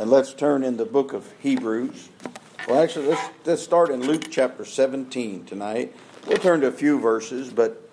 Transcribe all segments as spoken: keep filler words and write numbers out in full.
And let's turn in the book of Hebrews. Well, actually, let's, let's start in Luke chapter seventeen tonight. We'll turn to a few verses, but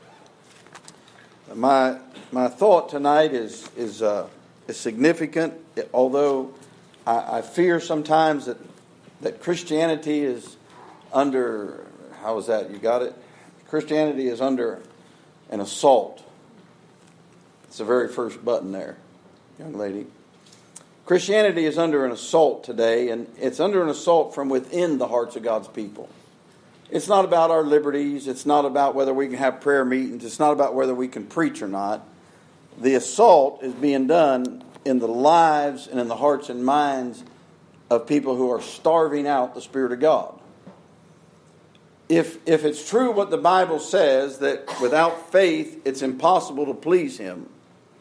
my my thought tonight is is uh, is significant. Although I, I fear sometimes that that Christianity is under, how is that? You got it? Christianity is under an assault. It's the very first button there, young lady. Christianity is under an assault today, and it's under an assault from within the hearts of God's people. It's not about our liberties. It's not about whether we can have prayer meetings. It's not about whether we can preach or not. The assault is being done in the lives and in the hearts and minds of people who are starving out the Spirit of God. If, if it's true what the Bible says, that without faith it's impossible to please Him,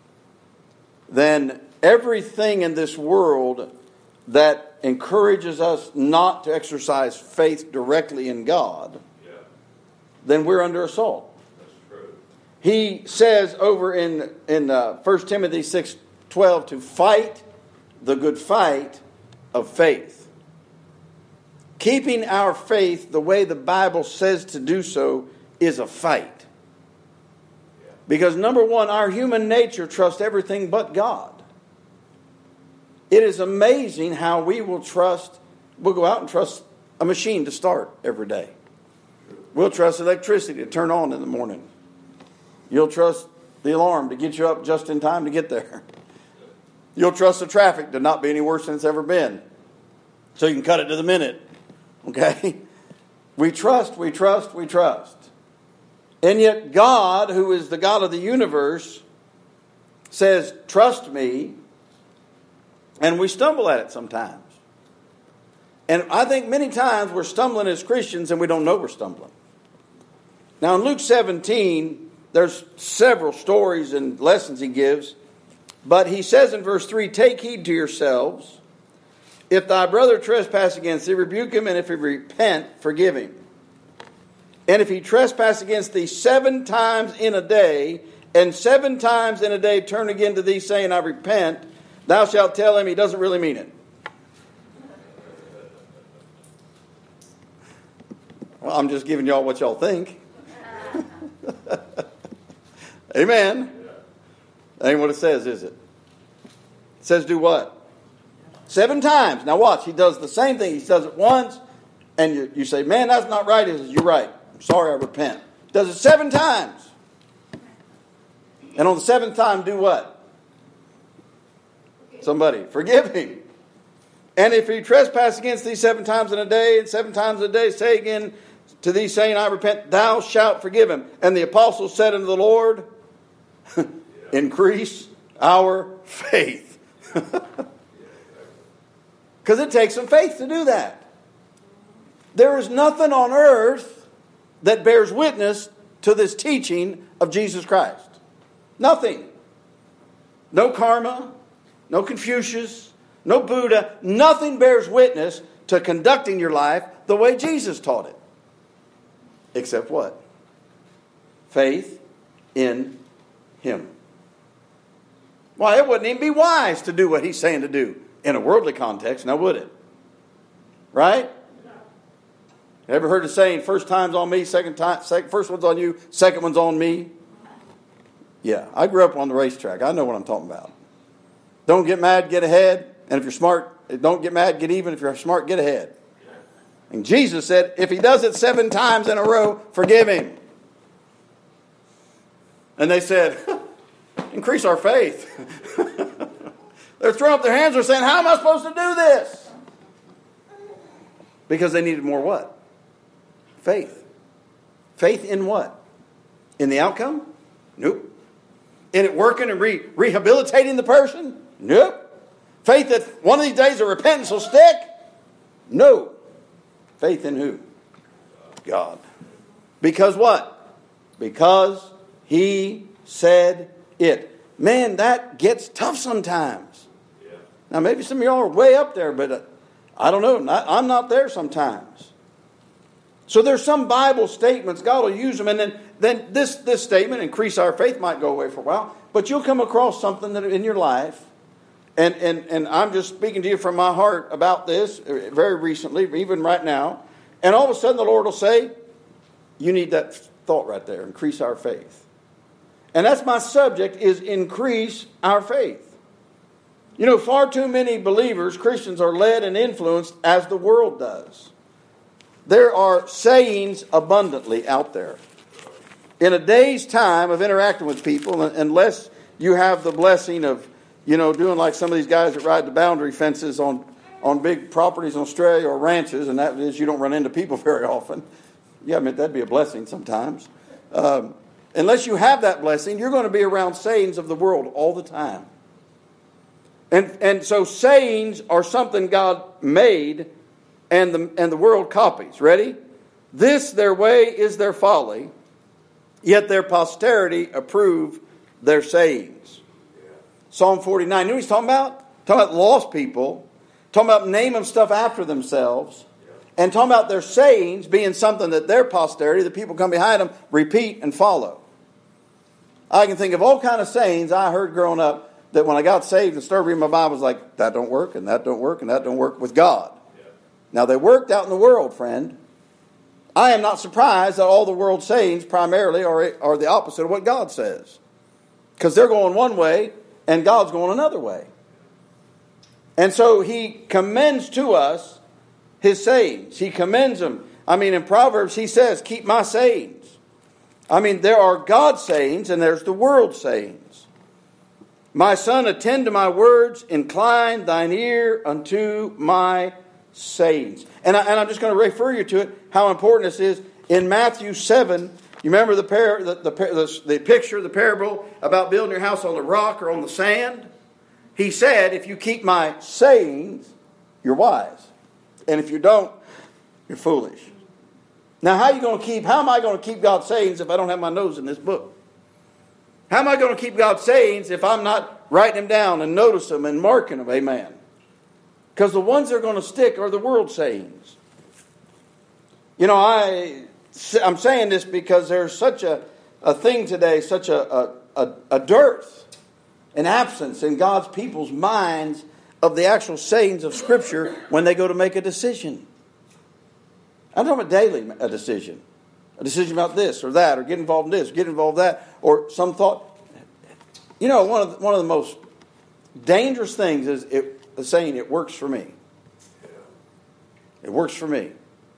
then everything in this world that encourages us not to exercise faith directly in God, yeah. then we're under assault. That's true. He says over in, in uh, First Timothy six twelve to fight the good fight of faith. Keeping our faith the way the Bible says to do so is a fight. Yeah. Because number one, our human nature trusts everything but God. It is amazing how we will trust, we'll go out and trust a machine to start every day. We'll trust electricity to turn on in the morning. You'll trust the alarm to get you up just in time to get there. You'll trust the traffic to not be any worse than it's ever been, so you can cut it to the minute. Okay? We trust, we trust, we trust. And yet God, who is the God of the universe, says, trust me. And we stumble at it sometimes. And I think many times we're stumbling as Christians and we don't know we're stumbling. Now in Luke seventeen, there's several stories and lessons he gives. But he says in verse three, take heed to yourselves. If thy brother trespass against thee, rebuke him, and if he repent, forgive him. And if he trespass against thee seven times in a day, and seven times in a day turn again to thee, saying, I repent, thou shalt tell him he doesn't really mean it. Well, I'm just giving y'all what y'all think. Amen. That ain't what it says, is it? It says do what? Seven times. Now watch, he does the same thing. He does it once, and you, you say, man, that's not right. He says, you're right. I'm sorry, I repent. He does it seven times. And on the seventh time, do what? Somebody, forgive him. And if he trespass against thee seven times in a day, and seven times a day, say again to thee, saying, I repent, thou shalt forgive him. And the apostles said unto the Lord, increase our faith. Because it takes some faith to do that. There is nothing on earth that bears witness to this teaching of Jesus Christ. Nothing. No karma. No Confucius, no Buddha, nothing bears witness to conducting your life the way Jesus taught it. Except what? Faith in Him. Why, it wouldn't even be wise to do what He's saying to do in a worldly context, now would it? Right? Ever heard the saying, first time's on me, second time, second, first one's on you, second one's on me? Yeah, I grew up on the racetrack. I know what I'm talking about. Don't get mad, get ahead. And if you're smart, don't get mad, get even. If you're smart, get ahead. And Jesus said, if he does it seven times in a row, forgive him. And they said, increase our faith. They're throwing up their hands. They're saying, how am I supposed to do this? Because they needed more what? Faith. Faith in what? In the outcome? Nope. In it working and re- rehabilitating the person? Nope. Faith that one of these days of repentance will stick? No. Faith in who? God. Because what? Because He said it. Man, that gets tough sometimes. Yeah. Now maybe some of y'all are way up there, but uh, I don't know. Not, I'm not there sometimes. So there's some Bible statements, God will use them, and then, then this, this statement, increase our faith, might go away for a while. But you'll come across something that in your life And, and, and I'm just speaking to you from my heart about this very recently, even right now. And all of a sudden the Lord will say, you need that thought right there, increase our faith. And that's my subject, is increase our faith. You know, far too many believers, Christians, are led and influenced as the world does. There are sayings abundantly out there. In a day's time of interacting with people, unless you have the blessing of, you know, doing like some of these guys that ride the boundary fences on, on big properties in Australia or ranches, and that is you don't run into people very often. Yeah, I mean, that'd be a blessing sometimes. Um, unless you have that blessing, you're going to be around sayings of the world all the time. And and so sayings are something God made and the, and the world copies. Ready? This their way is their folly, yet their posterity approve their sayings. Psalm forty-nine. You know what he's talking about? Talking about lost people. Talking about naming stuff after themselves. And talking about their sayings being something that their posterity, the people come behind them, repeat and follow. I can think of all kind of sayings I heard growing up that when I got saved and started reading my Bible, I was like, that don't work, and that don't work, and that don't work with God. Yeah. Now, they worked out in the world, friend. I am not surprised that all the world's sayings primarily are, are the opposite of what God says. Because they're going one way, and God's going another way. And so he commends to us his sayings. He commends them. I mean, in Proverbs, he says, keep my sayings. I mean, there are God's sayings and there's the world's sayings. My son, attend to my words, incline thine ear unto my sayings. And, I, and I'm just going to refer you to it, how important this is. In Matthew seven, you remember the, par- the, the, the, the picture, the parable about building your house on the rock or on the sand? He said, if you keep my sayings, you're wise. And if you don't, you're foolish. Now, how are you going to keep, how am I going to keep God's sayings if I don't have my nose in this book? How am I going to keep God's sayings if I'm not writing them down and notice them and marking them? Amen. Because the ones that are going to stick are the world sayings. You know, I, I'm saying this because there's such a, a thing today, such a, a, a, a dearth, an absence in God's people's minds of the actual sayings of Scripture when they go to make a decision. I'm talking about daily a decision. A decision about this or that, or get involved in this, get involved in that, or some thought. You know, one of the, one of the most dangerous things is it, the saying, it works for me. It works for me.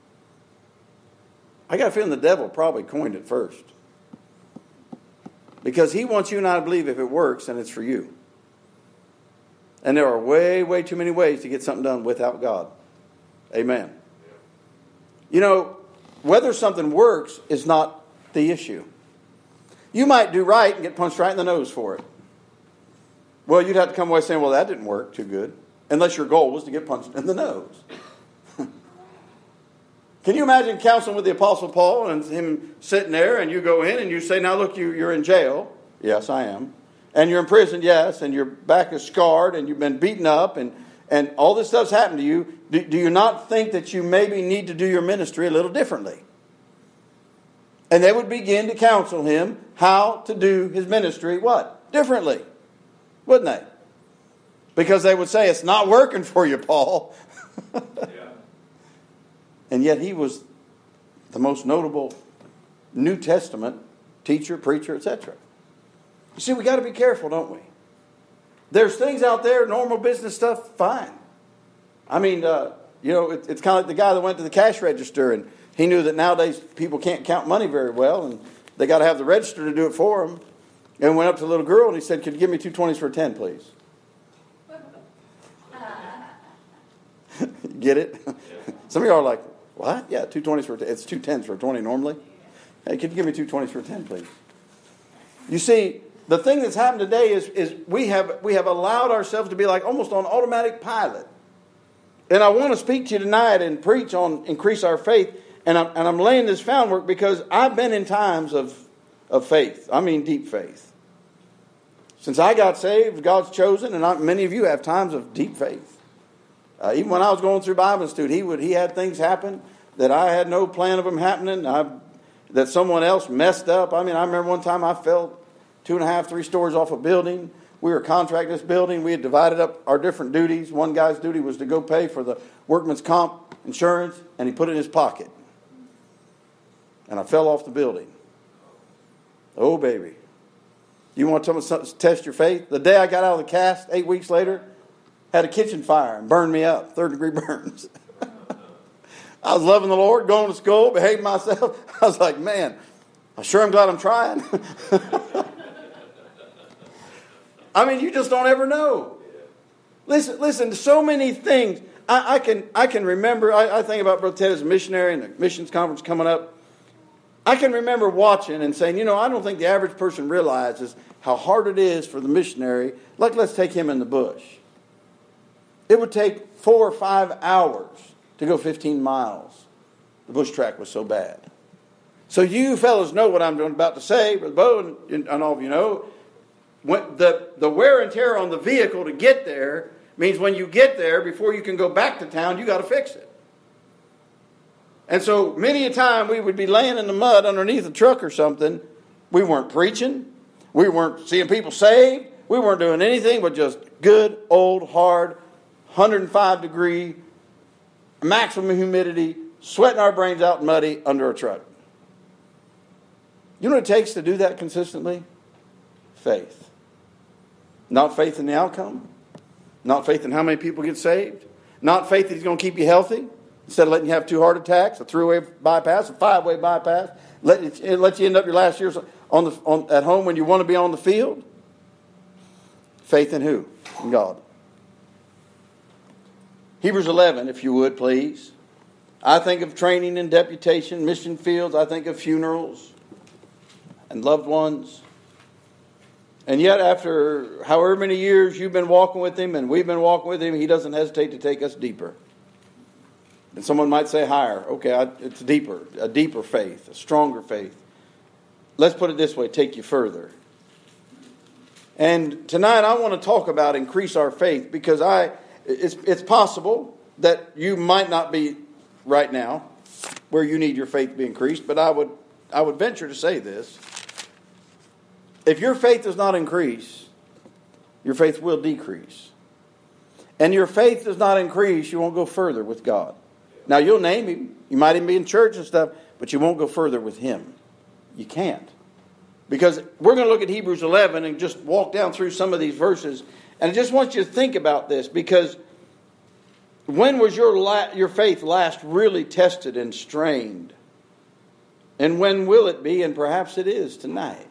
I got a feeling the devil probably coined it first. Because he wants you and I to believe if it works, then it's for you. And there are way, way too many ways to get something done without God. Amen. You know, whether something works is not the issue. You might do right and get punched right in the nose for it. Well, you'd have to come away saying, well, that didn't work too good. Unless your goal was to get punched in the nose. Can you imagine counseling with the Apostle Paul and him sitting there and you go in and you say, now look, you, you're in jail. Yes, I am. And you're in prison, yes, and your back is scarred and you've been beaten up and, and all this stuff's happened to you. Do, do you not think that you maybe need to do your ministry a little differently? And they would begin to counsel him how to do his ministry, what? Differently. Wouldn't they? Because they would say, it's not working for you, Paul. Yeah. And yet he was the most notable New Testament teacher, preacher, et cetera. You see, we got to be careful, don't we? There's things out there, normal business stuff, fine. I mean, uh, you know, it, it's kind of like the guy that went to the cash register and he knew that nowadays people can't count money very well and they got to have the register to do it for them. And went up to the little girl and he said, could you give me two twenties for a ten, please? Get it? Some of you are like, what? Yeah, two twenties for a ten. It's two tens for a twenty normally. Hey, could you give me two twenties for a ten, please? You see, the thing that's happened today is, is we have we have allowed ourselves to be like almost on automatic pilot. And I want to speak to you tonight and preach on increase our faith. And I'm, and I'm laying this groundwork because I've been in times of, of faith. I mean deep faith. Since I got saved, God's chosen, and I, many of you have times of deep faith. Uh, even when I was going through Bible Institute, he would he had things happen that I had no plan of them happening. I, that someone else messed up. I mean, I remember one time I fell two and a half, three stories off a building. We were contracting this building. We had divided up our different duties. One guy's duty was to go pay for the workman's comp insurance, and he put it in his pocket. And I fell off the building. Oh, baby. You want to tell me to test your faith? The day I got out of the cast, eight weeks later, had a kitchen fire and burned me up, third degree burns. I was loving the Lord, going to school, behaving myself. I was like, man, I sure am glad I'm trying. I mean, you just don't ever know. Listen, listen, so many things. I, I can I can remember, I, I think about Brother Ted as a missionary and the missions conference coming up. I can remember watching and saying, you know, I don't think the average person realizes how hard it is for the missionary. Like, let's take him in the bush. It would take four or five hours to go fifteen miles. The bush track was so bad. So you fellas know what I'm about to say, Brother Bo, and, and all of you know. When the, the wear and tear on the vehicle to get there means when you get there, before you can go back to town, you got to fix it. And so many a time we would be laying in the mud underneath a truck or something. We weren't preaching. We weren't seeing people saved. We weren't doing anything but just good, old, hard, one hundred five degree, maximum humidity, sweating our brains out muddy under a truck. You know what it takes to do that consistently? Faith. Not faith in the outcome. Not faith in how many people get saved. Not faith that he's going to keep you healthy. Instead of letting you have two heart attacks, a three-way bypass, a five-way bypass, let it, it let you end up your last years on the on, at home when you want to be on the field. Faith in who? In God. Hebrews eleven, if you would, please. I think of training and deputation, mission fields. I think of funerals and loved ones. And yet, after however many years you've been walking with him and we've been walking with him, he doesn't hesitate to take us deeper. And someone might say higher. Okay, I, it's deeper, a deeper faith, a stronger faith. Let's put it this way, take you further. And tonight I want to talk about increase our faith, because I it's, it's possible that you might not be right now where you need your faith to be increased, but I would I would venture to say this. If your faith does not increase, your faith will decrease. And your faith does not increase, you won't go further with God. Now, you'll name him. You might even be in church and stuff, but you won't go further with him. You can't. Because we're going to look at Hebrews eleven and just walk down through some of these verses. And I just want you to think about this, because when was your la- your faith last really tested and strained? And when will it be? And perhaps it is tonight.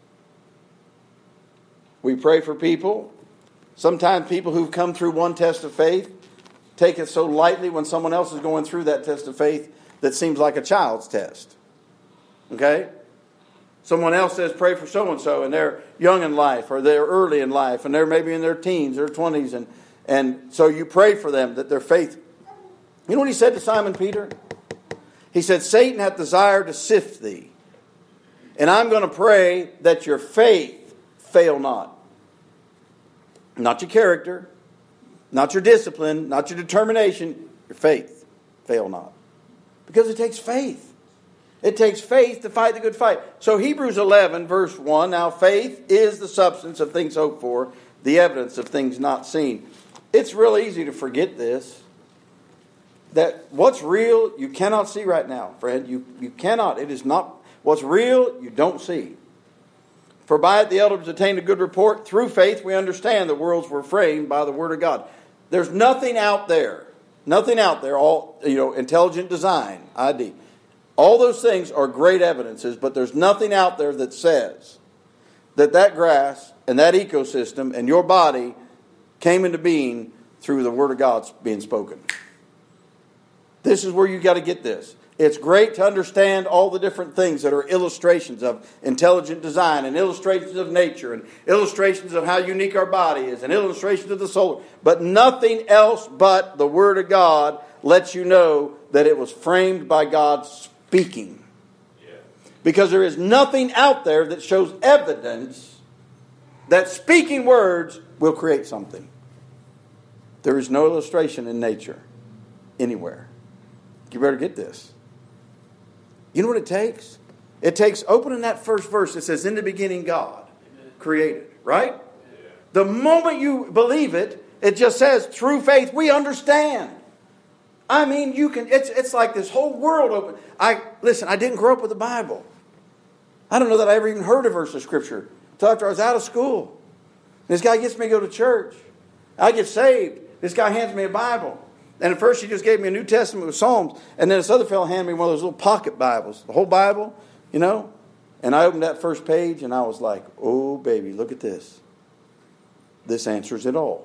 We pray for people. Sometimes people who've come through one test of faith take it so lightly when someone else is going through that test of faith that seems like a child's test. Okay? Someone else says pray for so-and-so, and they're young in life or they're early in life and they're maybe in their teens or twenties. And, and so you pray for them that their faith... You know what he said to Simon Peter? He said, Satan hath desired to sift thee. And I'm going to pray that your faith fail not. Not your character, not your discipline, not your determination, your faith fail not. Because it takes faith. It takes faith to fight the good fight. So Hebrews eleven verse one, now faith is the substance of things hoped for, the evidence of things not seen. It's real easy to forget this. That what's real, you cannot see right now, friend. You, you cannot. It is not. What's real, you don't see. For by it the elders attained a good report. Through faith we understand the worlds were framed by the word of God. There's nothing out there. Nothing out there. All, you know, intelligent design, I D. All those things are great evidences, but there's nothing out there that says that that grass and that ecosystem and your body came into being through the word of God being spoken. This is where you got to get this. It's great to understand all the different things that are illustrations of intelligent design and illustrations of nature and illustrations of how unique our body is and illustrations of the soul. But nothing else but the Word of God lets you know that it was framed by God speaking. Yeah. Because there is nothing out there that shows evidence that speaking words will create something. There is no illustration in nature anywhere. You better get this. You know what it takes? It takes opening that first verse. It says, in the beginning God created. Right? Yeah. The moment you believe it, it just says, through faith we understand. I mean, you can, it's it's like this whole world open. I listen, I didn't grow up with the Bible. I don't know that I ever even heard a verse of Scripture until after I was out of school. This guy gets me to go to church. I get saved. This guy hands me a Bible. And at first he just gave me a New Testament with Psalms. And then this other fellow handed me one of those little pocket Bibles. The whole Bible, you know. And I opened that first page and I was like, oh baby, look at this. This answers it all.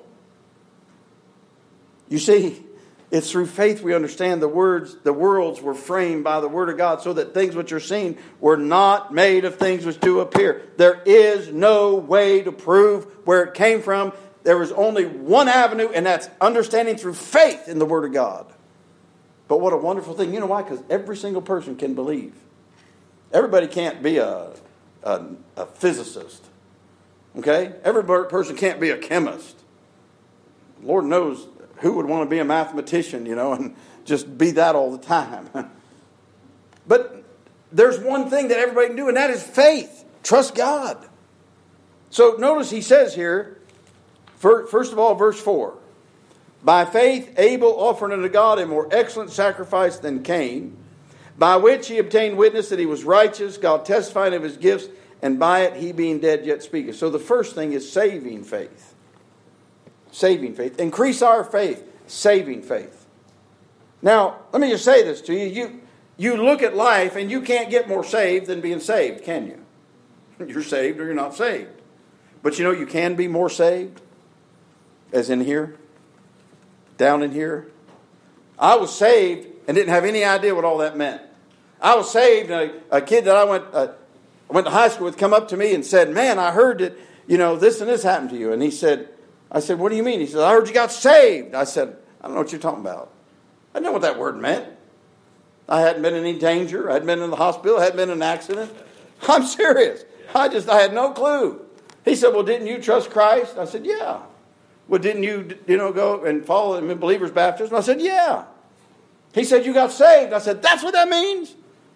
You see, it's through faith we understand the words, the worlds were framed by the Word of God, so that things which are seen were not made of things which do appear. There is no way to prove where it came from. There is only one avenue, and that's understanding through faith in the Word of God. But what a wonderful thing. You know why? Because every single person can believe. Everybody can't be a, a, a physicist. Okay? Every person can't be a chemist. Lord knows who would want to be a mathematician, you know, and just be that all the time. But there's one thing that everybody can do, and that is faith. Trust God. So notice he says here, first of all, verse four. By faith Abel offered unto God a more excellent sacrifice than Cain, by which he obtained witness that he was righteous, God testifying of his gifts, and by it he being dead yet speaketh. So the first thing is saving faith. Saving faith. Increase our faith. Saving faith. Now, let me just say this to you. You, you look at life and you can't get more saved than being saved, can you? You're saved or you're not saved. But you know you can be more saved. As in here. Down in here. I was saved and didn't have any idea what all that meant. I was saved and a, a kid that I went, uh, went to high school with come up to me and said, man, I heard that, you know, this and this happened to you. And he said, I said, what do you mean? He said, I heard you got saved. I said, I don't know what you're talking about. I didn't know what that word meant. I hadn't been in any danger. I hadn't been in the hospital. I hadn't been in an accident. I'm serious. I just, I had no clue. He said, well, didn't you trust Christ? I said, yeah. Well, didn't you, you know, go and follow him in believer's baptism? I said, yeah. He said, you got saved. I said, that's what that means?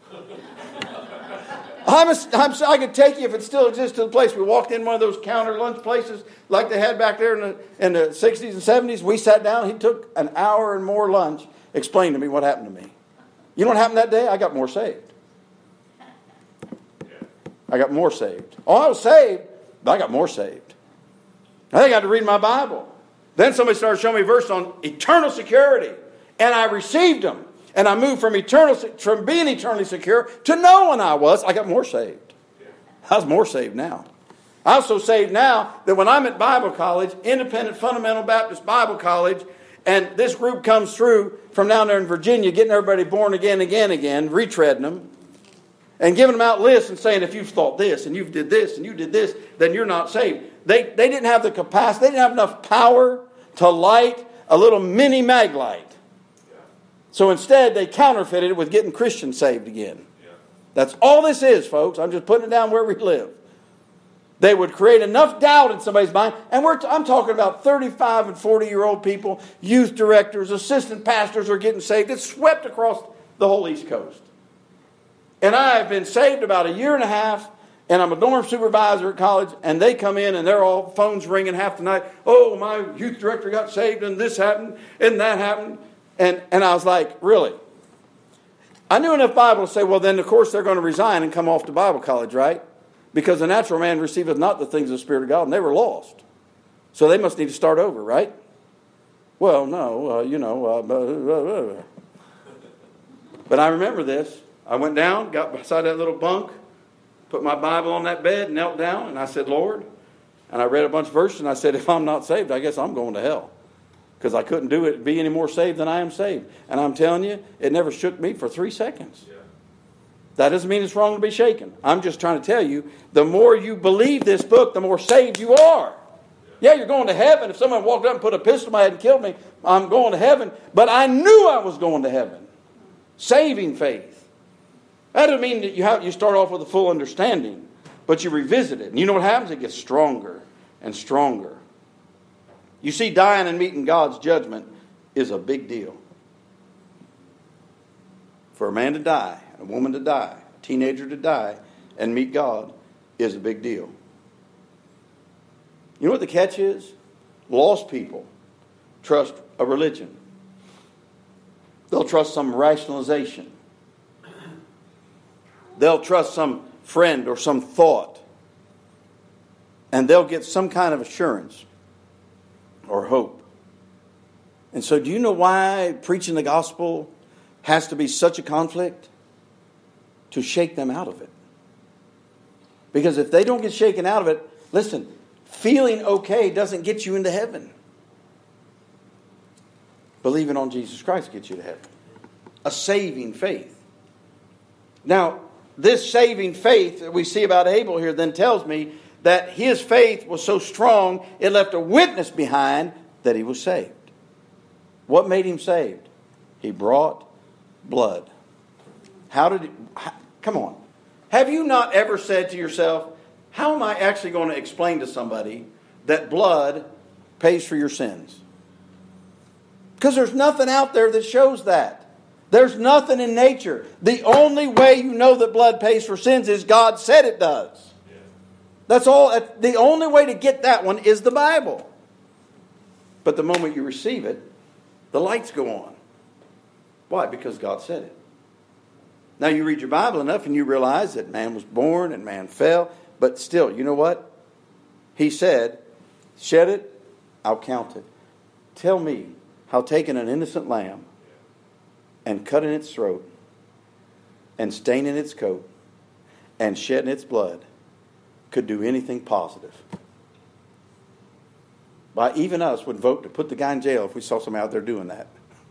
I'm a, I'm, I could take you if it still exists to the place. We walked in one of those counter lunch places like they had back there in the, in the sixties and seventies. We sat down. He took an hour and more lunch, explained to me what happened to me. You know what happened that day? I got more saved. I got more saved. Oh, I was saved, but I got more saved. I think I had to read my Bible. Then somebody started showing me a verse on eternal security. And I received them. And I moved from eternal, from being eternally secure to knowing I was. I got more saved. I was more saved now. I'm so saved now that when I'm at Bible college, Independent Fundamental Baptist Bible College, and this group comes through from down there in Virginia, getting everybody born again, again, again, retreading them, and giving them out lists and saying, if you've thought this, and you've did this, and you did this, then you're not saved. They, they didn't have the capacity, they didn't have enough power to light a little mini mag light. So instead, they counterfeited it with getting Christians saved again. Yeah. That's all this is, folks. I'm just putting it down where we live. They would create enough doubt in somebody's mind. And we're t- I'm talking about thirty-five and forty-year-old people, youth directors, assistant pastors are getting saved. It's swept across the whole East Coast. And I've been saved about a year and a half, and I'm a dorm supervisor at college, and they come in, and they're all phones ringing half the night. Oh, my youth director got saved, and this happened, and that happened. And and I was like, really? I knew enough Bible to say, well, then, of course, they're going to resign and come off to Bible college, right? Because the natural man receiveth not the things of the Spirit of God, and they were lost. So they must need to start over, right? Well, no, uh, you know. Uh, blah, blah, blah. But I remember this. I went down, got beside that little bunk, put my Bible on that bed, knelt down, and I said, Lord. And I read a bunch of verses, and I said, if I'm not saved, I guess I'm going to hell. Because I couldn't do it, be any more saved than I am saved. And I'm telling you, it never shook me for three seconds. Yeah. That doesn't mean it's wrong to be shaken. I'm just trying to tell you, the more you believe this book, the more saved you are. Yeah, you're going to heaven. If someone walked up and put a pistol in my head and killed me, I'm going to heaven. But I knew I was going to heaven. Saving faith. That doesn't mean that you have, you start off with a full understanding, but you revisit it. And you know what happens? It gets stronger and stronger. You see, dying and meeting God's judgment is a big deal. For a man to die, a woman to die, a teenager to die, and meet God is a big deal. You know what the catch is? Lost people trust a religion. They'll trust some rationalization. They'll trust some friend or some thought. And they'll get some kind of assurance or hope. And so do you know why preaching the gospel has to be such a conflict? To shake them out of it. Because if they don't get shaken out of it, listen, feeling okay doesn't get you into heaven. Believing on Jesus Christ gets you to heaven. A saving faith. Now, this saving faith that we see about Abel here then tells me that his faith was so strong, it left a witness behind that he was saved. What made him saved? He brought blood. How did it... How, come on. Have you not ever said to yourself, how am I actually going to explain to somebody that blood pays for your sins? Because there's nothing out there that shows that. There's nothing in nature. The only way you know that blood pays for sins is God said it does. Yeah. That's all. The only way to get that one is the Bible. But the moment you receive it, the lights go on. Why? Because God said it. Now you read your Bible enough and you realize that man was born and man fell. But still, you know what? He said, shed it, I'll count it. Tell me how taking an innocent lamb and cutting its throat and staining its coat and shedding its blood could do anything positive. Why, even us would vote to put the guy in jail if we saw somebody out there doing that.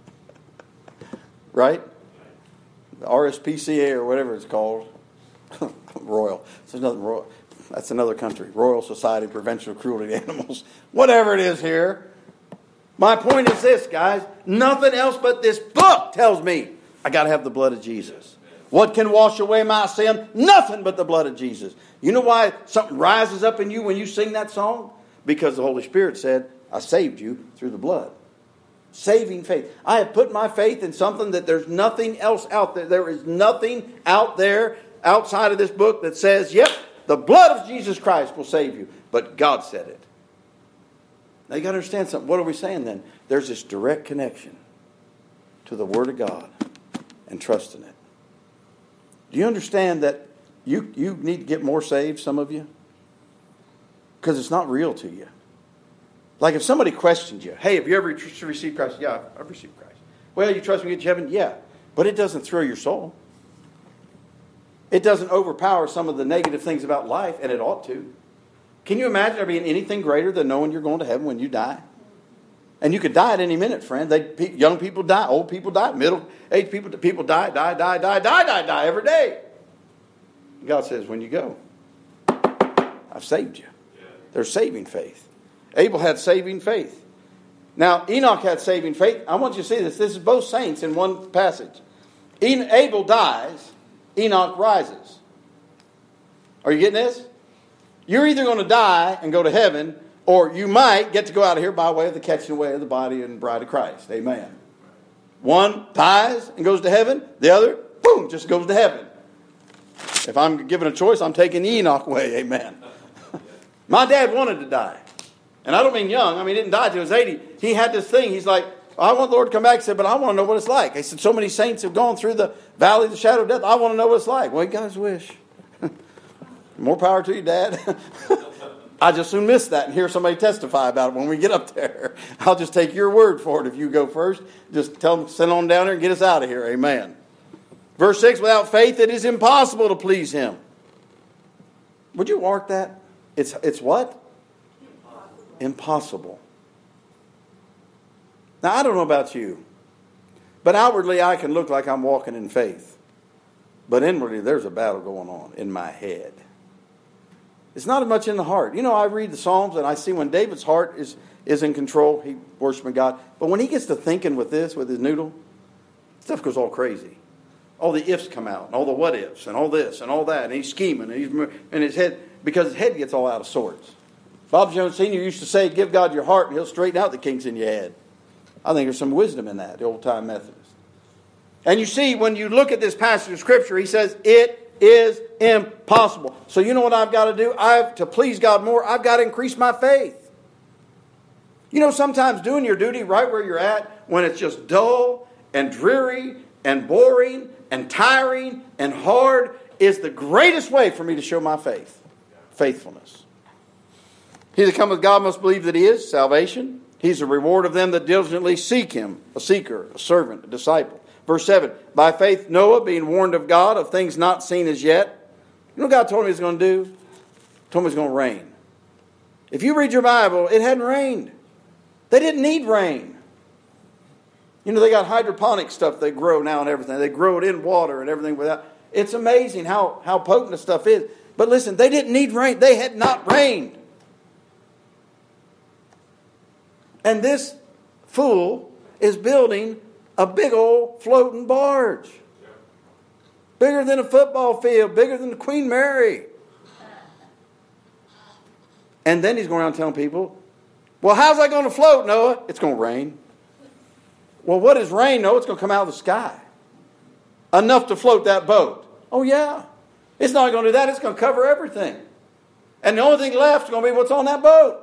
Right? The R S P C A or whatever it's called. Royal. So there's nothing royal. That's another country. Royal Society of Prevention of Cruelty to Animals. Whatever it is here. My point is this, guys. Nothing else but this book tells me I got to have the blood of Jesus. What can wash away my sin? Nothing but the blood of Jesus. You know why something rises up in you when you sing that song? Because the Holy Spirit said, I saved you through the blood. Saving faith. I have put my faith in something that there's nothing else out there. There is nothing out there outside of this book that says, yep, the blood of Jesus Christ will save you. But God said it. Now you got to understand something. What are we saying then? There's this direct connection to the Word of God and trust in it. Do you understand that you, you need to get more saved, some of you? Because it's not real to you. Like if somebody questioned you, hey, have you ever received Christ? Yeah, I've received Christ. Well, you trust me to get to heaven? Yeah. But it doesn't thrill your soul. It doesn't overpower some of the negative things about life, and it ought to. Can you imagine there being anything greater than knowing you're going to heaven when you die? And you could die at any minute, friend. They, young people die, old people die, middle-aged people, people die, die, die, die, die, die, die every day. God says, when you go, I've saved you. There's saving faith. Abel had saving faith. Now, Enoch had saving faith. I want you to see this. This is both saints in one passage. Abel dies, Enoch rises. Are you getting this? You're either going to die and go to heaven, or you might get to go out of here by way of the catching away of the body and bride of Christ. Amen. One dies and goes to heaven. The other, boom, just goes to heaven. If I'm given a choice, I'm taking Enoch away. Amen. My dad wanted to die. And I don't mean young. I mean, he didn't die till he was eighty. He had this thing. He's like, I want the Lord to come back. He said, but I want to know what it's like. He said, so many saints have gone through the valley of the shadow of death. I want to know what it's like. Well, he got his wish. More power to you, Dad. I just soon miss that and hear somebody testify about it when we get up there. I'll just take your word for it if you go first. Just tell them, send on down there and get us out of here. Amen. Verse six, without faith it is impossible to please him. Would you mark that? It's, it's what? Impossible. Impossible. Now, I don't know about you, but outwardly I can look like I'm walking in faith. But inwardly there's a battle going on in my head. It's not as much in the heart. You know, I read the Psalms and I see when David's heart is, is in control, he worshiping God. But when he gets to thinking with this, with his noodle, stuff goes all crazy. All the ifs come out, and all the what ifs, and all this, and all that. And he's scheming, and he's in his head, because his head gets all out of sorts. Bob Jones Senior used to say, give God your heart, and he'll straighten out the kinks in your head. I think there's some wisdom in that, the old-time Methodist. And you see, when you look at this passage of Scripture, he says, it is impossible. So you know what I've got to do? I've to please God more, I've got to increase my faith. You know, sometimes doing your duty right where you're at, when it's just dull and dreary and boring and tiring and hard, is the greatest way for me to show my faith. Faithfulness. He that cometh with God must believe that he is, salvation. He's a reward of them that diligently seek him, a seeker, a servant, a disciple. Verse seven, by faith Noah, being warned of God of things not seen as yet. You know what God told him he was going to do? He told him it was going to rain. If you read your Bible, it hadn't rained. They didn't need rain. You know, they got hydroponic stuff they grow now and everything. They grow it in water and everything without. It's amazing how, how potent the stuff is. But listen, they didn't need rain. They had not rained. And this fool is building a big old floating barge. Bigger than a football field. Bigger than the Queen Mary. And then he's going around telling people, well, how's that going to float, Noah? It's going to rain. Well, what is rain, Noah? It's going to come out of the sky. Enough to float that boat. Oh, yeah. It's not going to do that. It's going to cover everything. And the only thing left is going to be what's on that boat.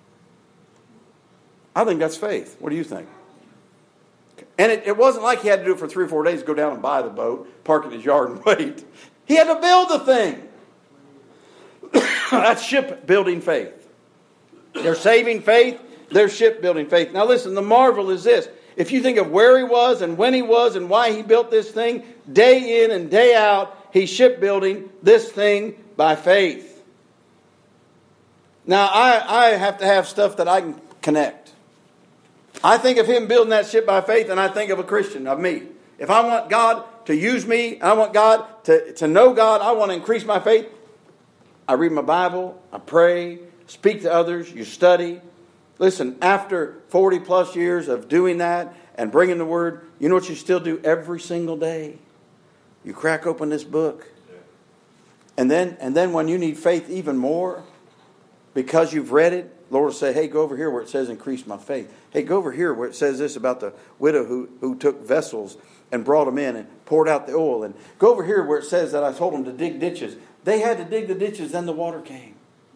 I think that's faith. What do you think? And it, it wasn't like he had to do it for three or four days, go down and buy the boat, park in his yard and wait. He had to build the thing. That's shipbuilding faith. They're saving faith. They're shipbuilding faith. Now listen, the marvel is this. If you think of where he was and when he was and why he built this thing, day in and day out, he's shipbuilding this thing by faith. Now, I, I have to have stuff that I can connect. I think of him building that ship by faith, and I think of a Christian, of me. If I want God to use me, I want God to, to know God, I want to increase my faith, I read my Bible, I pray, speak to others, you study. Listen, after forty plus years of doing that and bringing the Word, you know what you still do every single day? You crack open this book. And then, and then when you need faith even more, because you've read it, Lord will say, hey, go over here where it says increase my faith. Hey, go over here where it says this about the widow who, who took vessels and brought them in and poured out the oil. And go over here where it says that I told them to dig ditches. They had to dig the ditches, then the water came.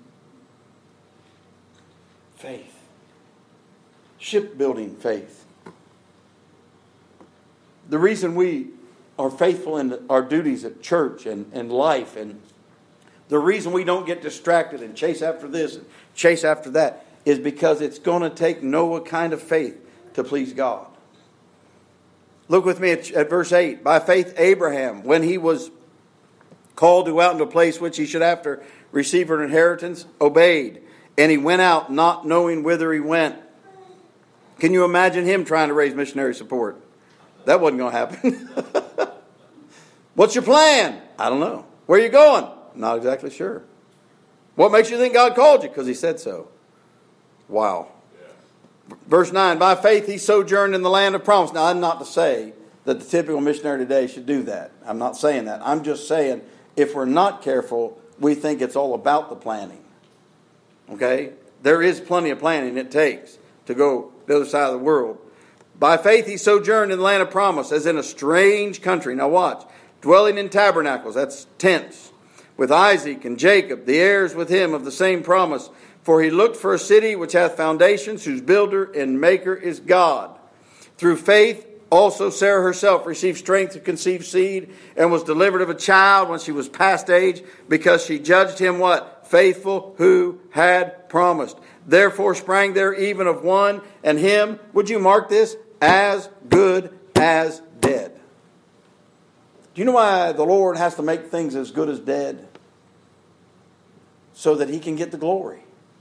Faith. Shipbuilding faith. The reason we are faithful in our duties at church and, and life, and the reason we don't get distracted and chase after this and chase after that, is because it's going to take Noah kind of faith to please God. Look with me at, at verse eight. By faith Abraham, when he was called to go out into a place which he should after receive an inheritance, obeyed. And he went out not knowing whither he went. Can you imagine him trying to raise missionary support? That wasn't going to happen. What's your plan? I don't know. Where are you going? Not exactly sure. What makes you think God called you? Because he said so. Wow. Yeah. Verse nine, by faith he sojourned in the land of promise. Now, I'm not to say that the typical missionary today should do that. I'm not saying that. I'm just saying if we're not careful, we think it's all about the planning. Okay? There is plenty of planning it takes to go to the other side of the world. By faith he sojourned in the land of promise, as in a strange country. Now watch. Dwelling in tabernacles, that's tents, with Isaac and Jacob, the heirs with him of the same promise. For he looked for a city which hath foundations, whose builder and maker is God. Through faith also Sarah herself received strength to conceive seed, and was delivered of a child when she was past age, because she judged him what? Faithful who had promised. Therefore sprang there even of one, and him, would you mark this, as good as dead. Do you know why the Lord has to make things as good as dead? So that he can get the glory.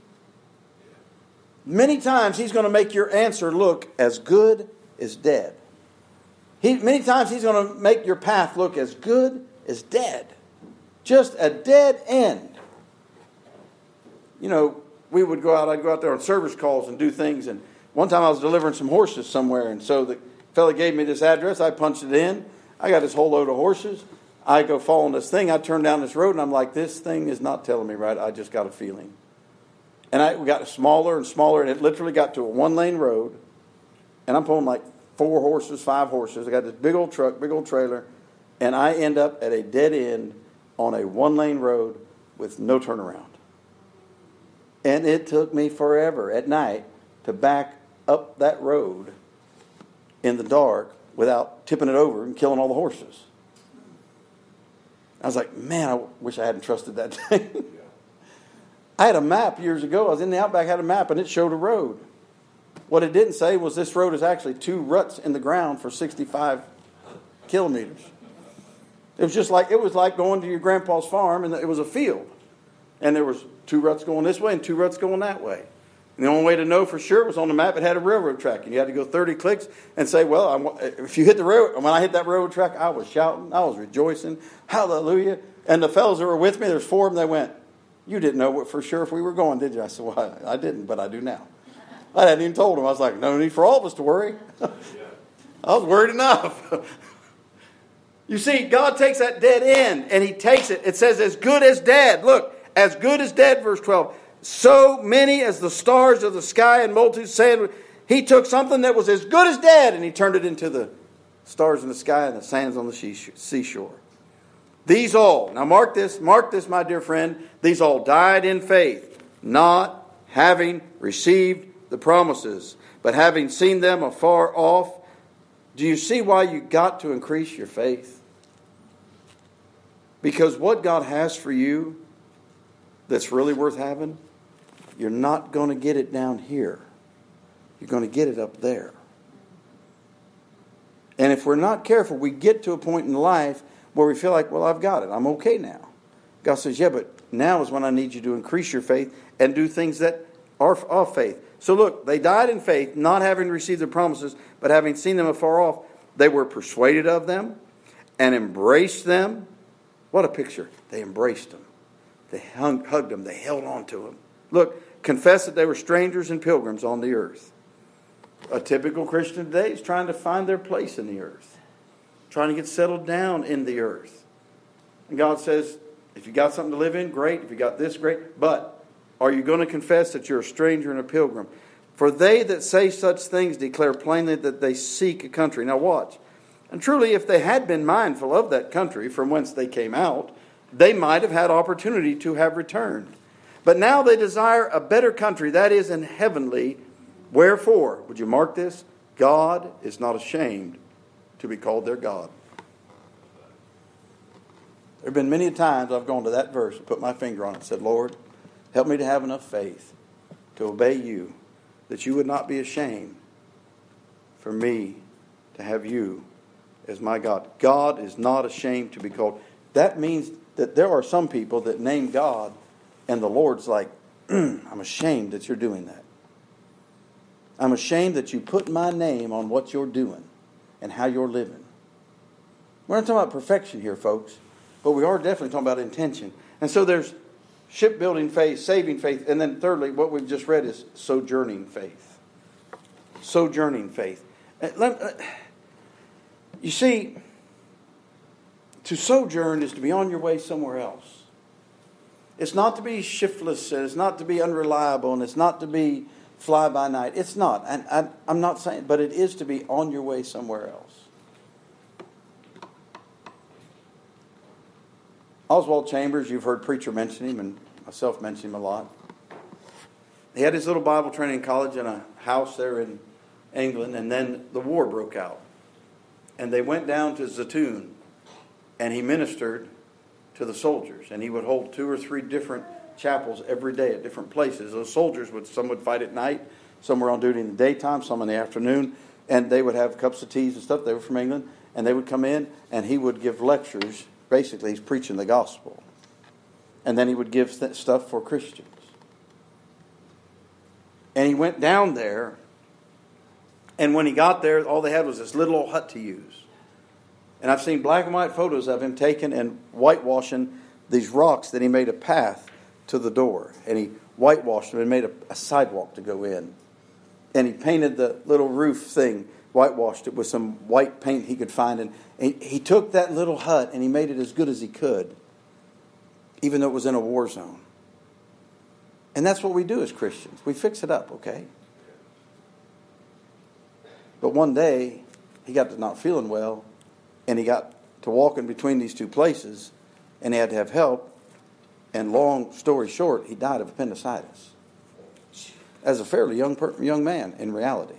Many times he's going to make your answer look as good as dead. He, many times he's going to make your path look as good as dead. Just a dead end. You know, we would go out, I'd go out there on service calls and do things. And one time I was delivering some horses somewhere. And so the fella gave me this address. I punched it in. I got this whole load of horses. I go following this thing. I turn down this road and I'm like, this thing is not telling me right. I just got a feeling. And I we got smaller and smaller, and it literally got to a one-lane road. And I'm pulling like four horses, five horses. I got this big old truck, big old trailer. And I end up at a dead end on a one-lane road with no turnaround. And it took me forever at night to back up that road in the dark without tipping it over and killing all the horses. I was like, man, I wish I hadn't trusted that thing. I had a map years ago. I was in the Outback, had a map, and it showed a road. What it didn't say was this road is actually two ruts in the ground for sixty-five kilometers. It was just like, it was like going to your grandpa's farm, and it was a field. And there was two ruts going this way and two ruts going that way. And the only way to know for sure was on the map, it had a railroad track. And you had to go thirty clicks and say, well, I, if you hit the railroad, when I hit that railroad track, I was shouting, I was rejoicing, hallelujah. And the fellows that were with me, there's four of them, they went, you didn't know what for sure if we were going, did you? I said, well, I, I didn't, but I do now. I hadn't even told them. I was like, no need for all of us to worry. I was worried enough. You see, God takes that dead end and He takes it. It says as good as dead. Look, as good as dead, verse twelve. So many as the stars of the sky and multitudes saying, He took something that was as good as dead and He turned it into the stars in the sky and the sands on the seashore. These all, now mark this, mark this, my dear friend. These all died in faith, not having received the promises, but having seen them afar off. Do you see why you got to increase your faith? Because what God has for you that's really worth having, you're not going to get it down here. You're going to get it up there. And if we're not careful, we get to a point in life where we feel like, well, I've got it. I'm okay now. God says, yeah, but now is when I need you to increase your faith and do things that are of faith. So look, they died in faith, not having received the promises, but having seen them afar off. They were persuaded of them and embraced them. What a picture. They embraced them. They hung, hugged them. They held on to them. Look, confess that they were strangers and pilgrims on the earth. A typical Christian today is trying to find their place in the earth. Trying to get settled down in the earth. And God says, if you got something to live in, great. If you got this, great. But are you going to confess that you're a stranger and a pilgrim? For they that say such things declare plainly that they seek a country. Now watch. And truly, if they had been mindful of that country from whence they came out, they might have had opportunity to have returned. But now they desire a better country, that is, an heavenly. Wherefore, would you mark this? God is not ashamed to be called their God. There have been many times I've gone to that verse and put my finger on it and said, Lord, help me to have enough faith to obey you, that you would not be ashamed for me to have you as my God. God is not ashamed to be called. That means that there are some people that name God and the Lord's like, I'm ashamed that you're doing that. I'm ashamed that you put my name on what you're doing and how you're living. We're not talking about perfection here, folks, but we are definitely talking about intention. And so there's shipbuilding faith, saving faith, and then thirdly, what we've just read is sojourning faith. Sojourning faith. You see, to sojourn is to be on your way somewhere else. It's not to be shiftless, and it's not to be unreliable, and it's not to be fly by night. It's not. And I, I'm not saying, but it is to be on your way somewhere else. Oswald Chambers, you've heard preacher mention him, and myself mention him a lot. He had his little Bible training college in a house there in England, and then the war broke out. And they went down to Zatoun, and he ministered to the soldiers. And he would hold two or three different chapels every day at different places. Those soldiers would, some would fight at night, some were on duty in the daytime, some in the afternoon, and they would have cups of teas and stuff. They were from England, and they would come in, and he would give lectures. Basically, he's preaching the gospel. And then he would give th- stuff for Christians. And he went down there, and when he got there, all they had was this little old hut to use. And I've seen black and white photos of him taking and whitewashing these rocks that he made a path to the door. And he whitewashed them and made a, a sidewalk to go in. And he painted the little roof thing, whitewashed it with some white paint he could find. And he, he took that little hut and he made it as good as he could, even though it was in a war zone. And that's what we do as Christians. We fix it up, okay? But one day, he got to not feeling well, and he got to walking between these two places, and he had to have help. And long story short, he died of appendicitis. as a fairly young per- young man in reality.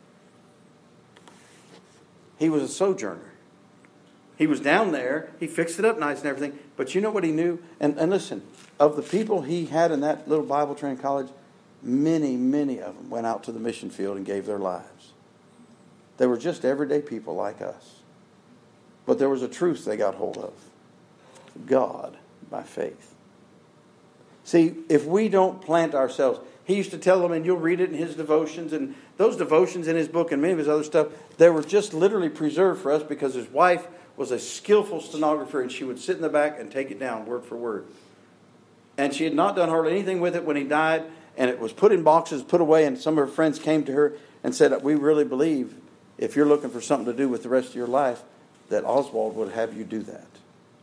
He was a sojourner. He was down there. He fixed it up nice and everything. But you know what he knew? And, and listen, of the people he had in that little Bible trained college, many, many of them went out to the mission field and gave their lives. They were just everyday people like us. But there was a truth they got hold of. God by faith. See, if we don't plant ourselves, he used to tell them, and you'll read it in his devotions, and those devotions in his book and many of his other stuff, they were just literally preserved for us because his wife was a skillful stenographer, and she would sit in the back and take it down word for word. And she had not done hardly anything with it when he died, and it was put in boxes, put away, and some of her friends came to her and said, we really believe if you're looking for something to do with the rest of your life, that Oswald would have you do that.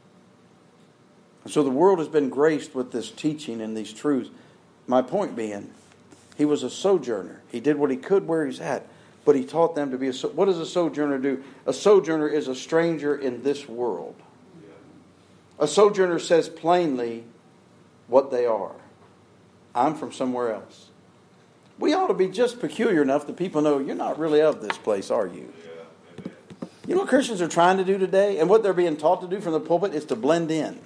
And so the world has been graced with this teaching and these truths. My point being, he was a sojourner. He did what he could where he's at. But he taught them to be a... What does a sojourner do? A sojourner is a stranger in this world. A sojourner says plainly what they are. I'm from somewhere else. We ought to be just peculiar enough that people know you're not really of this place, are you? You know what Christians are trying to do today? And what they're being taught to do from the pulpit is to blend in.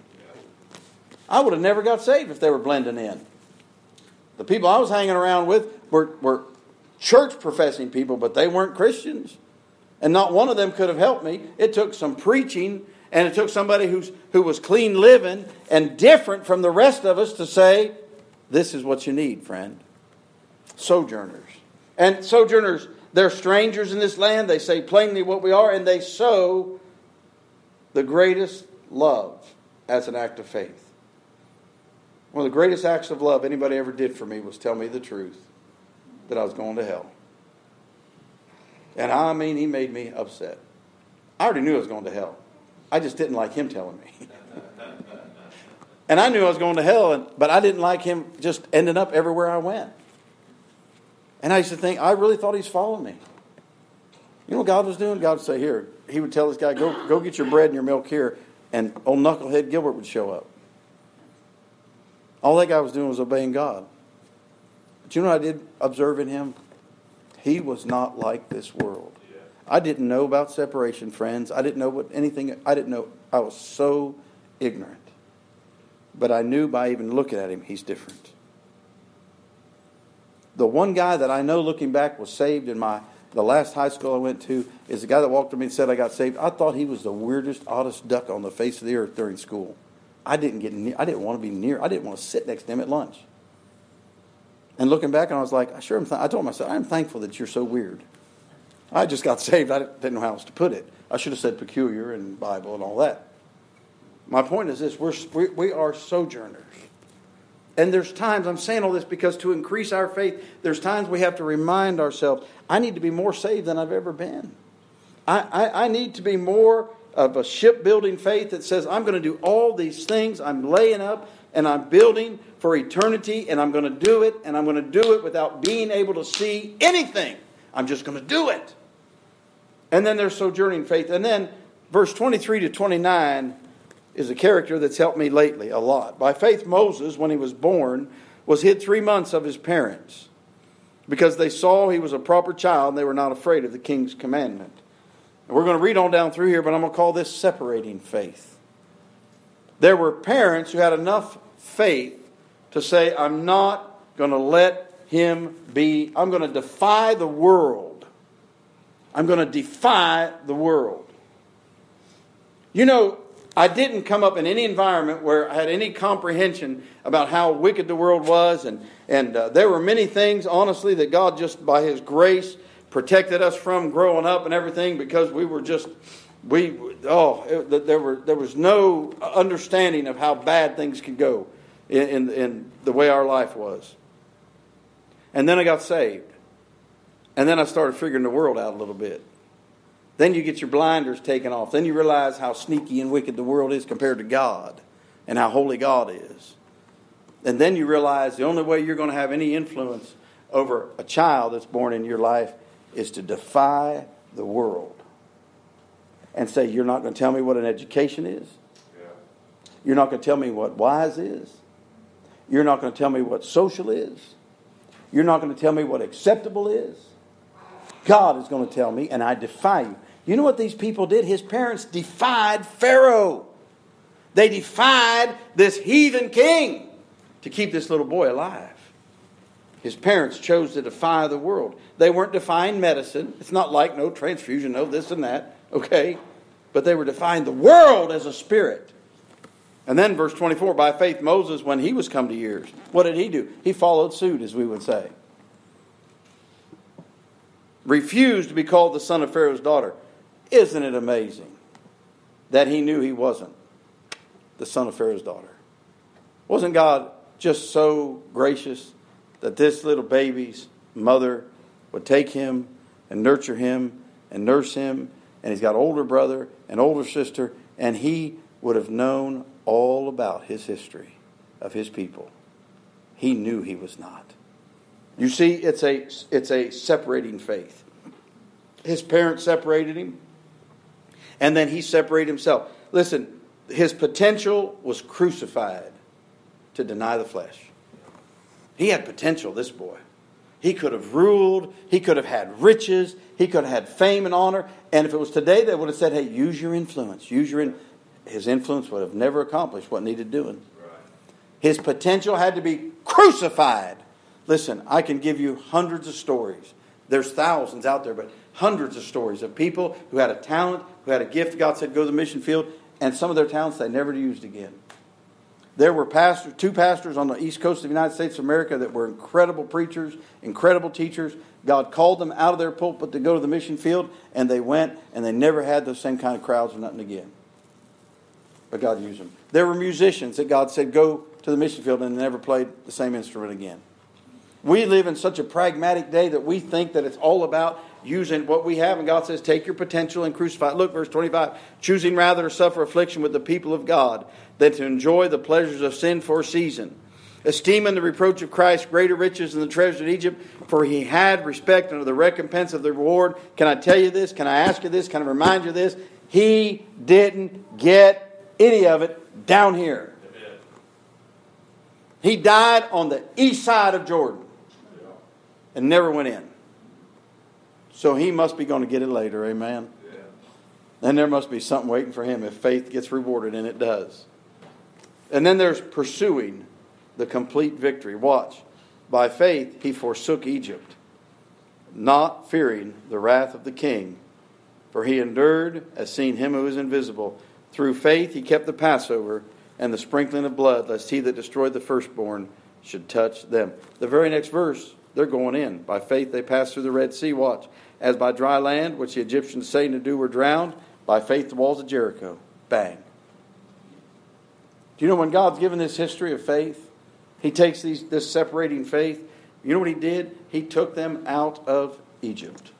I would have never got saved if they were blending in. The people I was hanging around with were, were church-professing people, but they weren't Christians. And not one of them could have helped me. It took some preaching, and it took somebody who's, who was clean living and different from the rest of us to say, this is what you need, friend. Sojourners. And sojourners, they're strangers in this land. They say plainly what we are, and they sow the greatest love as an act of faith. One of the greatest acts of love anybody ever did for me was tell me the truth that I was going to hell. And I mean, he made me upset. I already knew I was going to hell. I just didn't like him telling me. And I knew I was going to hell, but I didn't like him just ending up everywhere I went. And I used to think, I really thought he's following me. You know what God was doing? God would say, here, he would tell this guy, go, go get your bread and your milk here. And old Knucklehead Gilbert would show up. All that guy was doing was obeying God. But you know what I did observe in him? He was not like this world. I didn't know about separation, friends. I didn't know what anything. I didn't know. I was so ignorant. But I knew by even looking at him, he's different. The one guy that I know looking back was saved in my the last high school I went to is the guy that walked to me and said I got saved. I thought he was the weirdest, oddest duck on the face of the earth during school. I didn't get near. I didn't want to be near. I didn't want to sit next to him at lunch. And looking back, and I was like, I sure am. Th- I told myself, I'm thankful that you're so weird. I just got saved. I didn't know how else to put it. I should have said peculiar and Bible and all that. My point is this: we're we, we are sojourners, and there's times I'm saying all this because to increase our faith, there's times we have to remind ourselves, I need to be more saved than I've ever been. I I, I need to be more of a shipbuilding faith that says I'm going to do all these things. I'm laying up and I'm building for eternity, and I'm going to do it, and I'm going to do it without being able to see anything. I'm just going to do it. And then there's sojourning faith. And then verse twenty-three to twenty-nine is a character that's helped me lately a lot. By faith, Moses, when he was born, was hid three months of his parents because they saw he was a proper child and they were not afraid of the king's commandment. And we're going to read on down through here, but I'm going to call this separating faith. There were parents who had enough faith to say, I'm not going to let him be, I'm going to defy the world. I'm going to defy the world. You know, I didn't come up in any environment where I had any comprehension about how wicked the world was. And, and uh, there were many things, honestly, that God just by His grace protected us from growing up and everything because we were just, we, oh, it, there were there was no understanding of how bad things could go in, in, in the way our life was. And then I got saved. And then I started figuring the world out a little bit. Then you get your blinders taken off. Then you realize how sneaky and wicked the world is compared to God and how holy God is. And then you realize the only way you're going to have any influence over a child that's born in your life is to defy the world and say, you're not going to tell me what an education is. Yeah. You're not going to tell me what wise is. You're not going to tell me what social is. You're not going to tell me what acceptable is? God is going to tell me, and I defy you. You know what these people did? His parents defied Pharaoh. They defied this heathen king to keep this little boy alive. His parents chose to defy the world. They weren't defying medicine. It's not like no transfusion, no this and that. Okay? But they were defying the world as a spirit. And then verse twenty-four, by faith Moses, when he was come to years, what did he do? He followed suit, as we would say. Refused to be called the son of Pharaoh's daughter. Isn't it amazing that he knew he wasn't the son of Pharaoh's daughter? Wasn't God just so gracious that this little baby's mother would take him and nurture him and nurse him, and he's got an older brother and older sister, and he would have known all about his history of his people. He knew he was not. You see, it's a it's a separating faith. His parents separated him, and then he separated himself. Listen, his potential was crucified to deny the flesh. He had potential, this boy. He could have ruled. He could have had riches. He could have had fame and honor. And if it was today, they would have said, hey, use your influence. Use your in-. His influence would have never accomplished what needed doing. Right. His potential had to be crucified. Listen, I can give you hundreds of stories. There's thousands out there, but hundreds of stories of people who had a talent, who had a gift. God said, go to the mission field. And some of their talents they never used again. There were pastors, two pastors on the east coast of the United States of America that were incredible preachers, incredible teachers. God called them out of their pulpit to go to the mission field, and they went, and they never had those same kind of crowds or nothing again. But God used them. There were musicians that God said, go to the mission field, and they never played the same instrument again. We live in such a pragmatic day that we think that it's all about using what we have, and God says, take your potential and crucify it. Look, verse twenty-five, choosing rather to suffer affliction with the people of God than to enjoy the pleasures of sin for a season, esteeming the reproach of Christ greater riches than the treasures of Egypt, for he had respect unto the recompense of the reward. Can I tell you this? Can I ask you this? Can I remind you of this? He didn't get any of it down here. Amen. He died on the east side of Jordan and never went in. So he must be going to get it later, amen? Yeah. And there must be something waiting for him if faith gets rewarded, and it does. And then there's pursuing the complete victory. Watch. By faith he forsook Egypt, not fearing the wrath of the king, for he endured as seeing him who is invisible. Through faith he kept the Passover and the sprinkling of blood, lest he that destroyed the firstborn should touch them. The very next verse, they're going in. By faith they passed through the Red Sea. Watch. As by dry land, which the Egyptians saying to do were drowned, by faith the walls of Jericho. Bang. Do you know when God's given this history of faith, he takes these this separating faith. You know what he did? He took them out of Egypt.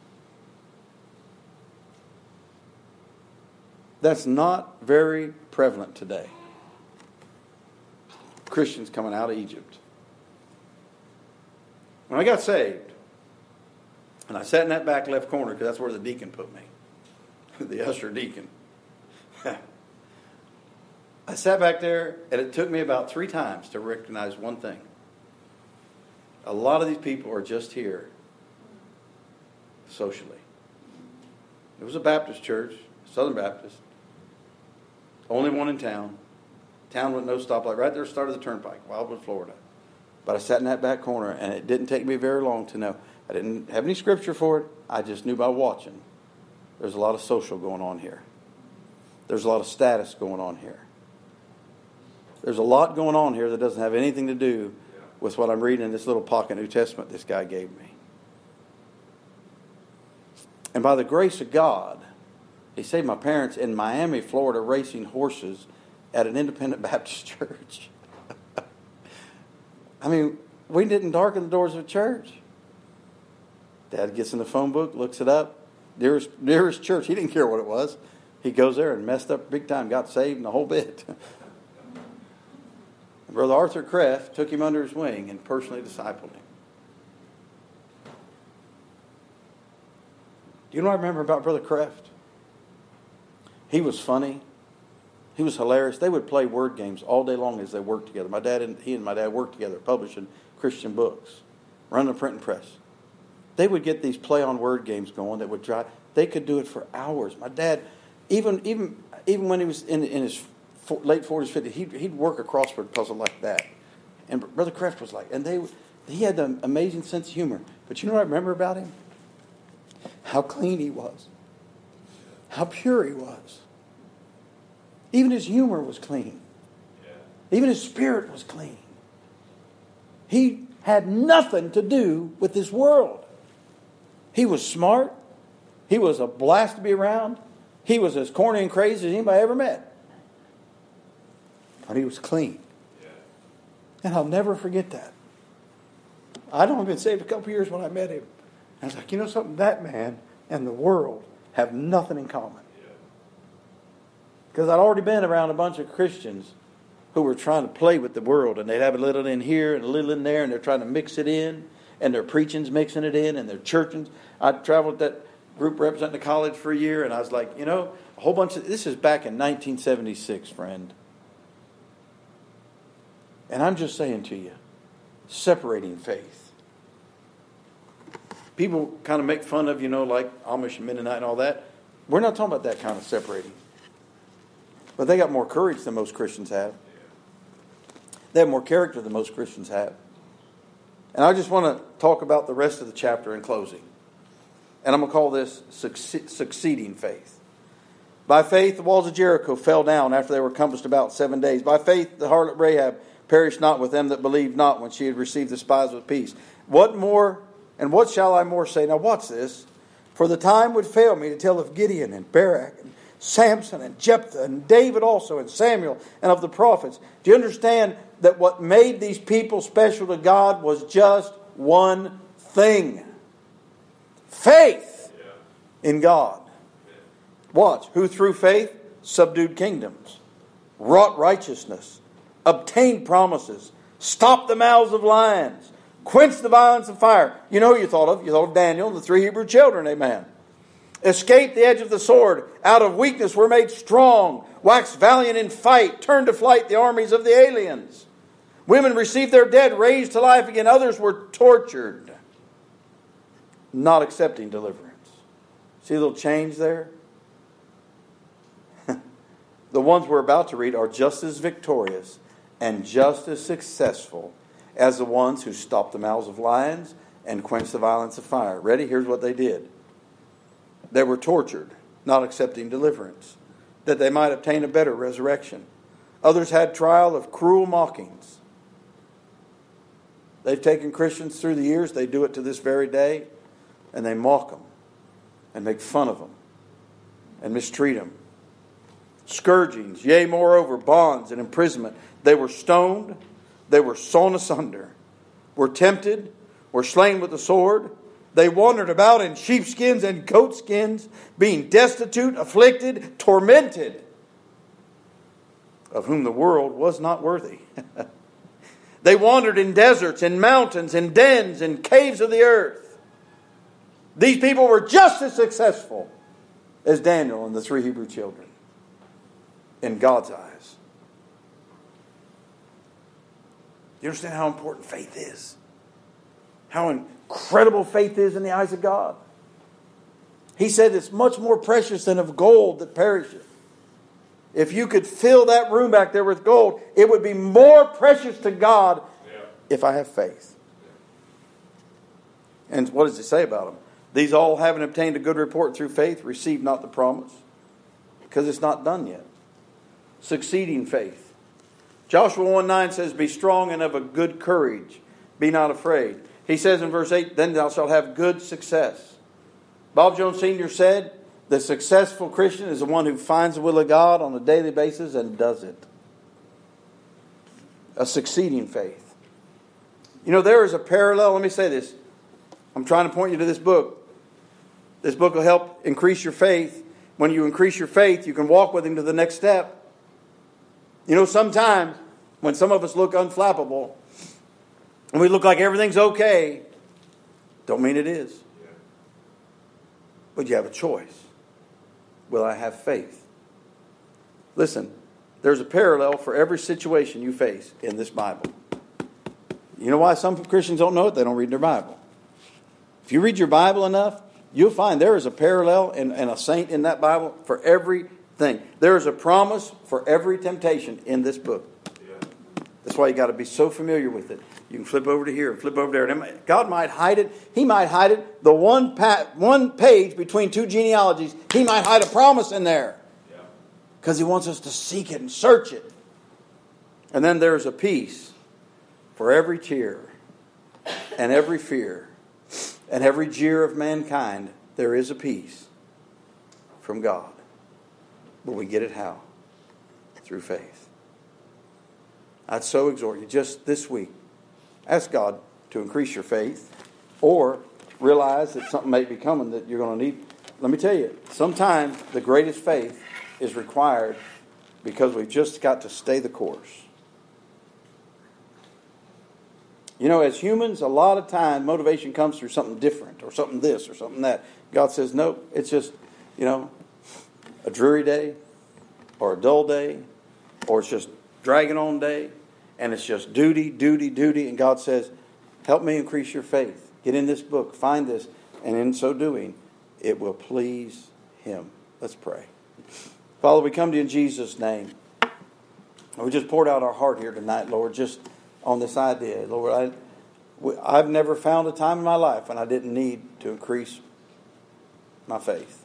That's not very prevalent today. Christians coming out of Egypt. When I got saved, and I sat in that back left corner because that's where the deacon put me, the usher deacon. I sat back there, and it took me about three times to recognize one thing. A lot of these people are just here socially. It was a Baptist church, Southern Baptist, only one in town. Town with no stoplight, right there at the start of the turnpike, Wildwood, Florida. But I sat in that back corner, and it didn't take me very long to know. I didn't have any scripture for it. I just knew by watching. There's a lot of social going on here. There's a lot of status going on here. There's a lot going on here that doesn't have anything to do with what I'm reading in this little pocket New Testament this guy gave me. And by the grace of God, he saved my parents in Miami, Florida, racing horses at an independent Baptist church. I mean, we didn't darken the doors of a church. Dad gets in the phone book, looks it up. Nearest, nearest church. He didn't care what it was. He goes there and messed up big time, got saved and the whole bit. Brother Arthur Kreff took him under his wing and personally discipled him. Do you know what I remember about Brother Kreff? He was funny. He was hilarious. They would play word games all day long as they worked together. My dad and he and my dad worked together, publishing Christian books. running a printing press. They would get these play on word games going that would drive. They could do it for hours. My dad, even even even when he was in, in his late forties, fifties, he'd, he'd work a crossword puzzle like that. And Brother Kraft was like, and they he had an amazing sense of humor. But you know what I remember about him? How clean he was. How pure he was. Even his humor was clean. Even his spirit was clean. He had nothing to do with this world. He was smart. He was a blast to be around. He was as corny and crazy as anybody ever met. But he was clean. And I'll never forget that. I'd only been saved a couple years when I met him. I was like, you know something? That man and the world have nothing in common. Because I'd already been around a bunch of Christians who were trying to play with the world. And they'd have a little in here and a little in there. And they're trying to mix it in. And their preaching's mixing it in. And their churching. I traveled with that group representing the college for a year. And I was like, you know, a whole bunch of... This is back in nineteen seventy-six, friend. And I'm just saying to you, separating faith. People kind of make fun of, you know, like Amish and Mennonite and all that. We're not talking about that kind of separating. But they got more courage than most Christians have. They have more character than most Christians have. And I just want to talk about the rest of the chapter in closing. And I'm going to call this succeeding faith. By faith, the walls of Jericho fell down after they were compassed about seven days. By faith, the harlot Rahab perished not with them that believed not when she had received the spies with peace. What more, and what shall I more say? Now watch this. For the time would fail me to tell of Gideon and Barak and Samson and Jephthah and David also and Samuel and of the prophets. Do you understand that what made these people special to God was just one thing? Faith in God. Watch. Who through faith subdued kingdoms, wrought righteousness, obtained promises, stopped the mouths of lions, quenched the violence of fire. You know who you thought of? You thought of Daniel and the three Hebrew children, amen. Escaped the edge of the sword. Out of weakness were made strong. Waxed valiant in fight. Turned to flight the armies of the aliens. Women received their dead, raised to life again. Others were tortured, not accepting deliverance. See a little change there? The ones we're about to read are just as victorious and just as successful as the ones who stopped the mouths of lions and quenched the violence of fire. Ready? Here's what they did. They were tortured, not accepting deliverance, that they might obtain a better resurrection. Others had trial of cruel mockings. They've taken Christians through the years. They do it to this very day. And they mock them and make fun of them and mistreat them. Scourgings, yea, moreover, bonds and imprisonment. They were stoned. They were sawn asunder. Were tempted. Were slain with the sword. They wandered about in sheepskins and goatskins, being destitute, afflicted, tormented, of whom the world was not worthy. They wandered in deserts, in mountains, in dens, in caves of the earth. These people were just as successful as Daniel and the three Hebrew children in God's eyes. Do you understand how important faith is? How incredible faith is in the eyes of God. He said it's much more precious than of gold that perisheth. If you could fill that room back there with gold, it would be more precious to God yeah. if I have faith. And what does it say about them? These all, having obtained a good report through faith, receive not the promise, because it's not done yet. Succeeding faith. Joshua one nine says, be strong and of a good courage. Be not afraid. He says in verse eight, then thou shalt have good success. Bob Jones Senior said, the successful Christian is the one who finds the will of God on a daily basis and does it. A succeeding faith. You know, there is a parallel. Let me say this. I'm trying to point you to this book. This book will help increase your faith. When you increase your faith, you can walk with Him to the next step. You know, sometimes when some of us look unflappable and we look like everything's okay, don't mean it is. But you have a choice. Will I have faith? Listen, there's a parallel for every situation you face in this Bible. You know why some Christians don't know it? They don't read their Bible. If you read your Bible enough, you'll find there is a parallel and, and a saint in that Bible for everything. There is a promise for every temptation in this book. That's why you got to be so familiar with it. You can flip over to here and flip over there. And God might hide it. He might hide it. The one pa- one page between two genealogies, He might hide a promise in there. Because He wants us to seek it and search it. And then there's a peace for every tear and every fear and every jeer of mankind. There is a peace from God. But we get it how? Through faith. I'd so exhort you just this week, ask God to increase your faith, or realize that something may be coming that you're going to need. Let me tell you, sometimes the greatest faith is required because we've just got to stay the course. You know, as humans, a lot of time motivation comes through something different, or something this, or something that. God says, no, it's just, you know, a dreary day, or a dull day, or it's just dragging on day, and it's just duty, duty, duty. And God says, help me increase your faith. Get in this book, find this, and in so doing, it will please Him. Let's pray. Father, we come to you in Jesus' name. We just poured out our heart here tonight, Lord, just on this idea. Lord, I, I've never found a time in my life when I didn't need to increase my faith.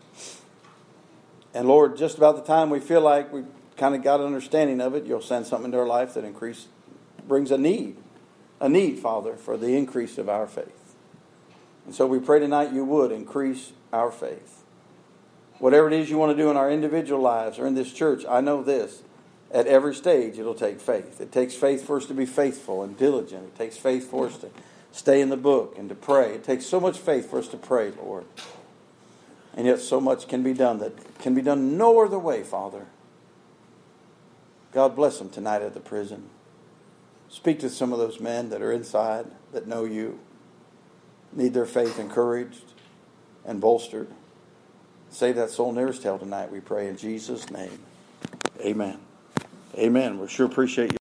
And Lord, just about the time we feel like we kind of got an understanding of it, you'll send something into our life that increase, brings a need. A need, Father, for the increase of our faith. And so we pray tonight you would increase our faith. Whatever it is you want to do in our individual lives or in this church, I know this. At every stage, it'll take faith. It takes faith for us to be faithful and diligent. It takes faith for us to stay in the book and to pray. It takes so much faith for us to pray, Lord. And yet so much can be done that can be done no other way, Father. God bless them tonight at the prison. Speak to some of those men that are inside that know you, need their faith encouraged and bolstered. Save that soul nearest hell tonight, we pray in Jesus' name. Amen. Amen. We sure appreciate you.